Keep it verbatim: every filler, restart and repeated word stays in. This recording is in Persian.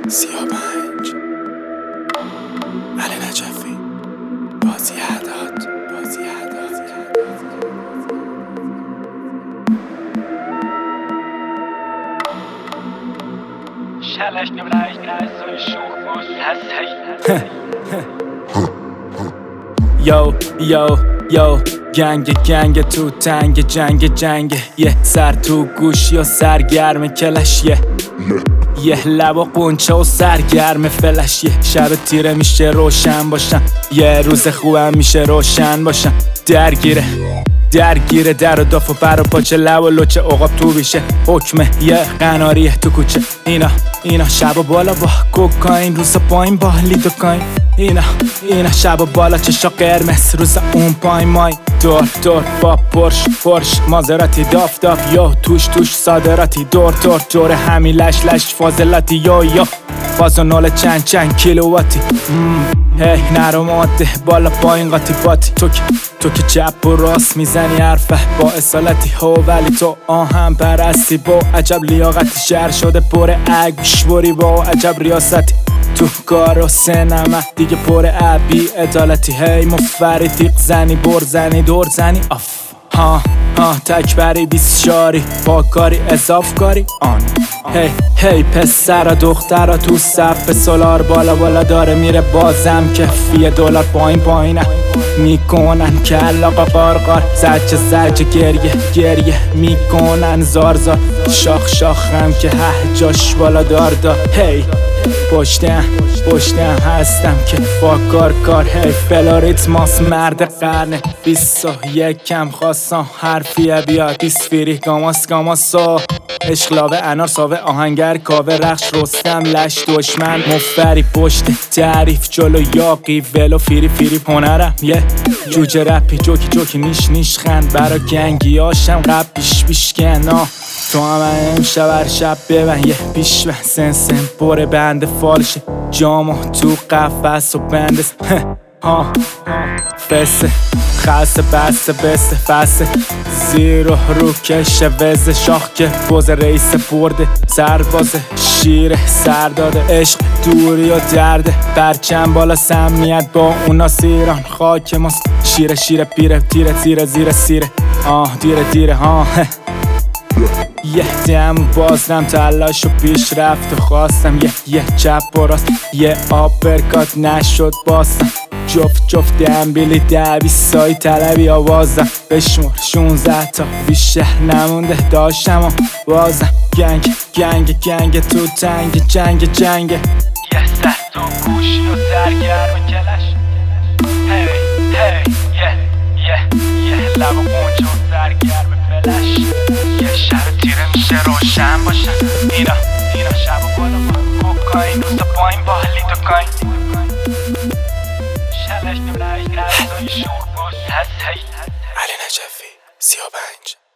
سی و پنج علی نجفی بازی اعداد بازی اعداد شلش نمرش نرسوی شوخ باش هستی یو یو یو گنگ گنگ تو تنگ جنگ جنگ یه سر تو گوش یا سرگرم کلش یه یه لب و قنچه و سرگرم فلش یه شب تیره میشه روشن باشم یه روز خوبم میشه روشن باشم درگیره درگیره در و داف و پر و پاچه لب و لوچه عقاب تو بیشه حکمه یه قناریه تو کوچه اینا اینا شب و بالا با کوکاین روز پایین با لیدوکاین اینا اینا شب و بالا چشا قرمز روز اون پایین مای دور دور با پرش پرش مازراتی داف داف یا توش توش صادراتی دور دور دور همین لش لش فاضلاتی یا یا فاز و نول چند چند کیلوواتی هی نرو ماده بالا پایین قاطی باتی تو که تو که چپ و راست میزنی حرفه با اصالتی هو ولی تو آهم پرستی با عجب لیاقتی شهر شده پر اگوش بری با عجب ریاستی تو کار و سنمه دیگه پر عبی عدالتی هی مفری تیق زنی بر زنی دور زنی آف ها ها تکبری بیس شاری پاکاری اضاف کاری آن هی هی پسر و دختر تو صف سولار بالا بالا داره میره بازم کفیه دلار پایین پایینه میکنن کلا قارقار زجه زجه گریه گریه میکنن زار زار شاخ شاخ هم که هه جاش بالا دار دار هی پشتم پشتم هستم که با کار کار هی فلاریتماس مرد قرنه بیست و یکم خواستم حرفیه بیا دیسفیری گاماس گاماسا اشقلاوه انار ساوه آهنگر کاوه رخش رستم لش دشمن مفری پشت تعریف جلو یاقی ولو فیری فیری هنرم یه جوجه رپی جوکی جوکی نیش نیش خند برا گنگی هاشم قب بیش بیش کنا تو هم امشب هر شب ببن یه پیش بن سن سن بره بند فالشه جامو تو قفص و بندس ها فسه خسته بسته بسته فسه زیرو رو کشه وزه شاخ که بوز رئیس برده سرباز شیره سر داده عشق دوری و درده برچم بالا سمنیت با اونا سیران خاک ماست شیره شیره پیره تیره تیره زیره سیره آه دیره دیره ها یه دم بازنم تلاش و پیش رفت و خواستم یه یه چپ و راست یه آپرکات نشد باستم جفت جفت دنبیلی دوی سای طلبی آوازم بشمور شونزده تا بیشتر نمونده داشتم و بازم گنگ گنگ گنگ تو تنگ جنگ جنگ یه سر تو گوشی و سرگرم کلش هی هی یه یه یه لب و قنچه و سرگرم فلش یه شب تیره میشه روشن باشن اینا اینا شب و بالا با کوکاین روز پایین با لیدوکاین شلش نمرش نرسوی شوخ باش هستی علی نجفی سی و پنج